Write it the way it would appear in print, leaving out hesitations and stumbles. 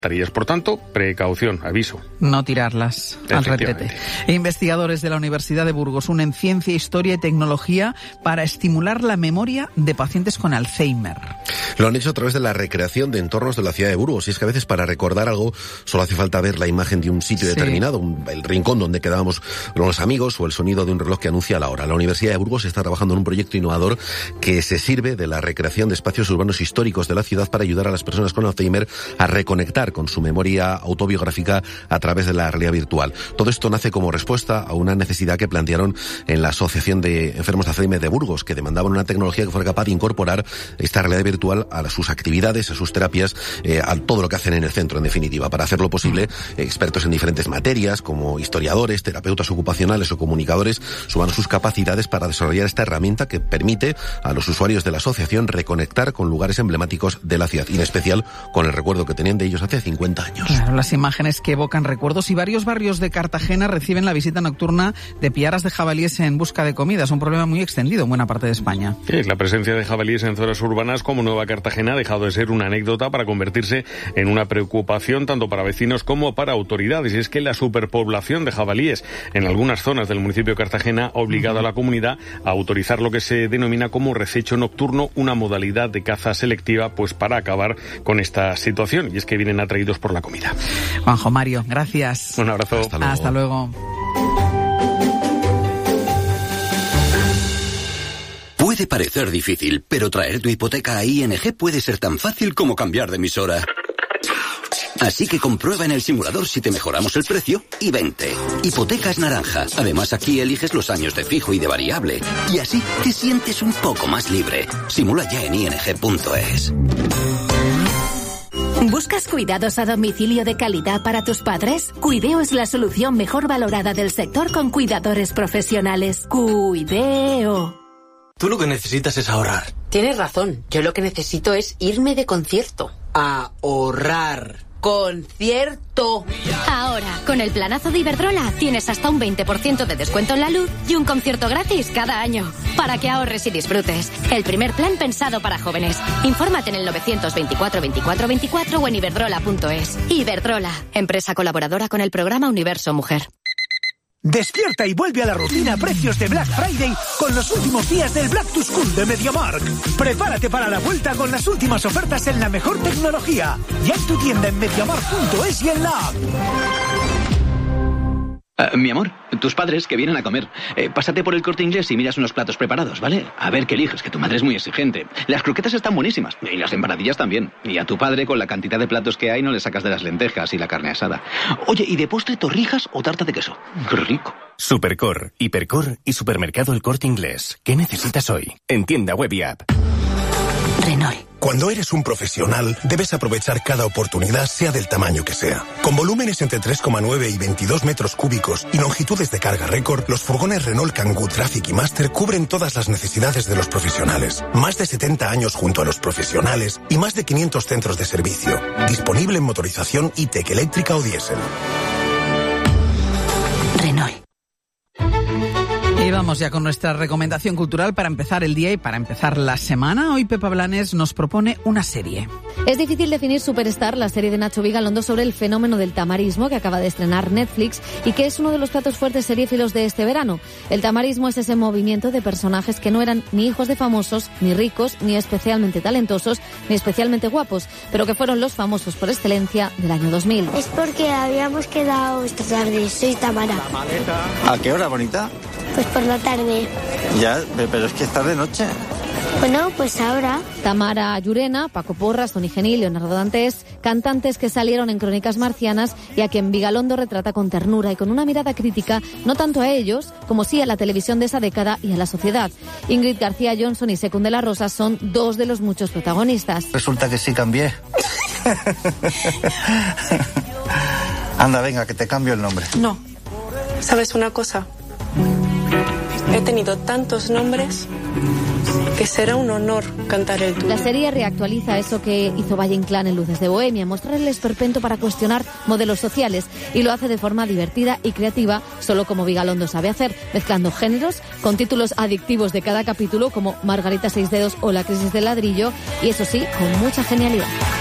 Por tanto, precaución, aviso. No tirarlas al retrete. Investigadores de la Universidad de Burgos unen ciencia, historia y tecnología para estimular la memoria de pacientes con Alzheimer. Lo han hecho a través de la recreación de entornos de la ciudad de Burgos. Y es que a veces para recordar algo solo hace falta ver la imagen de un sitio determinado, el rincón donde quedábamos con los amigos o el sonido de un reloj que anuncia la hora. La Universidad de Burgos está trabajando en un proyecto innovador que se sirve de la recreación de espacios urbanos históricos de la ciudad para ayudar a las personas con Alzheimer a reconectar con su memoria autobiográfica a través de la realidad virtual. Todo esto nace como respuesta a una necesidad que plantearon en la Asociación de Enfermos de Alzheimer de Burgos, que demandaban una tecnología que fuera capaz de incorporar esta realidad virtual a sus actividades, a sus terapias, a todo lo que hacen en el centro, en definitiva. Para hacerlo posible, expertos en diferentes materias, como historiadores, terapeutas ocupacionales o comunicadores, suman sus capacidades para desarrollar esta herramienta que permite a los usuarios de la asociación reconectar con lugares emblemáticos de la ciudad, y en especial con el recuerdo que tenían de ellos hace 50 años. Claro, las imágenes que evocan recuerdos, y varios barrios de Cartagena reciben la visita nocturna de piaras de jabalíes en busca de comida. Es un problema muy extendido en buena parte de España. Sí, la presencia de jabalíes en zonas urbanas como Nueva Cartagena ha dejado de ser una anécdota para convertirse en una preocupación tanto para vecinos como para autoridades. Y es que la superpoblación de jabalíes en algunas zonas del municipio de Cartagena ha obligado a la comunidad a autorizar lo que se denomina como rececho nocturno, una modalidad de caza selectiva, pues para acabar con esta situación. Y es que vienen atraídos por la comida. Juanjo, Mario, gracias. Un abrazo. Hasta luego. Puede parecer difícil, pero traer tu hipoteca a ING puede ser tan fácil como cambiar de emisora. Así que comprueba en el simulador si te mejoramos el precio y vente. Hipotecas Naranja. Además, aquí eliges los años de fijo y de variable. Y así te sientes un poco más libre. Simula ya en ing.es. ¿Buscas cuidados a domicilio de calidad para tus padres? Cuideo es la solución mejor valorada del sector con cuidadores profesionales. Cuideo. Tú lo que necesitas es ahorrar. Tienes razón. Yo lo que necesito es irme de concierto. Ahorrar. ¡Concierto! Ahora, con el planazo de Iberdrola, tienes hasta un 20% de descuento en la luz y un concierto gratis cada año. Para que ahorres y disfrutes. El primer plan pensado para jóvenes. Infórmate en el 924 24 24 o en iberdrola.es. Iberdrola, empresa colaboradora con el programa Universo Mujer. Despierta y vuelve a la rutina a precios de Black Friday con los últimos días del Black to School de MediaMarkt. Prepárate para la vuelta con las últimas ofertas en la mejor tecnología. Ya en tu tienda en MediaMarkt.es y en la app. Mi amor, tus padres que vienen a comer. Pásate por el Corte Inglés y miras unos platos preparados, ¿vale? A ver qué eliges, que tu madre es muy exigente. Las croquetas están buenísimas y las empanadillas también. Y a tu padre, con la cantidad de platos que hay, no le sacas de las lentejas y la carne asada. Oye, ¿y de postre torrijas o tarta de queso? ¡Qué rico! Supercor, Hipercor y Supermercado El Corte Inglés. ¿Qué necesitas hoy? En tienda web y app. Renault. Cuando eres un profesional, debes aprovechar cada oportunidad, sea del tamaño que sea. Con volúmenes entre 3,9 y 22 metros cúbicos y longitudes de carga récord, los furgones Renault Kangoo Traffic y Master cubren todas las necesidades de los profesionales. Más de 70 años junto a los profesionales y más de 500 centros de servicio. Disponible en motorización e-tech eléctrica o diésel. Renault. Y vamos ya con nuestra recomendación cultural para empezar el día y para empezar la semana. Hoy Pepa Blanes nos propone una serie. Es difícil definir Superstar, la serie de Nacho Vigalondo sobre el fenómeno del tamarismo que acaba de estrenar Netflix y que es uno de los platos fuertes seriéfilos de este verano. El tamarismo es ese movimiento de personajes que no eran ni hijos de famosos, ni ricos, ni especialmente talentosos, ni especialmente guapos, pero que fueron los famosos por excelencia del año 2000. Es porque habíamos quedado esta tarde. Soy Tamara. ¿A qué hora, bonita? Pues por la tarde. Ya, pero es que es tarde noche. Bueno, pues ahora. Tamara Llurena, Paco Porras, Toni Genil, Leonardo Dantes, cantantes que salieron en Crónicas Marcianas y a quien Vigalondo retrata con ternura y con una mirada crítica, no tanto a ellos, como sí a la televisión de esa década y a la sociedad. Ingrid García Johnson y Secund de la Rosa son dos de los muchos protagonistas. Resulta que sí cambié. Anda, venga, que te cambio el nombre. No. ¿Sabes una cosa? He tenido tantos nombres que será un honor cantar el tuyo. La serie reactualiza eso que hizo Valle Inclán en Luces de Bohemia, mostrar el esperpento para cuestionar modelos sociales, y lo hace de forma divertida y creativa, solo como Vigalondo sabe hacer, mezclando géneros con títulos adictivos de cada capítulo como Margarita Seis Dedos o La crisis del ladrillo, y eso sí, con mucha genialidad.